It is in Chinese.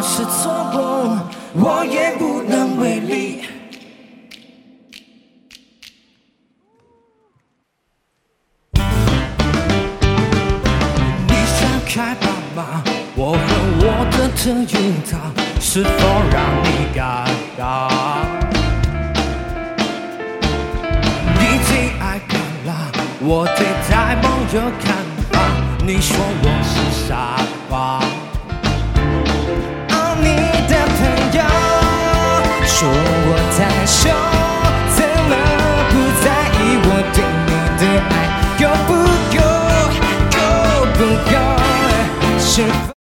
是错过，我也无能为力。你想开吧吧，我和我的特运套是否让你尴尬？你最爱看啦，我对太梦有看法，你说我是傻瓜。你的朋友说我太凶，怎么不在意我对你的爱够不够？够不够？是否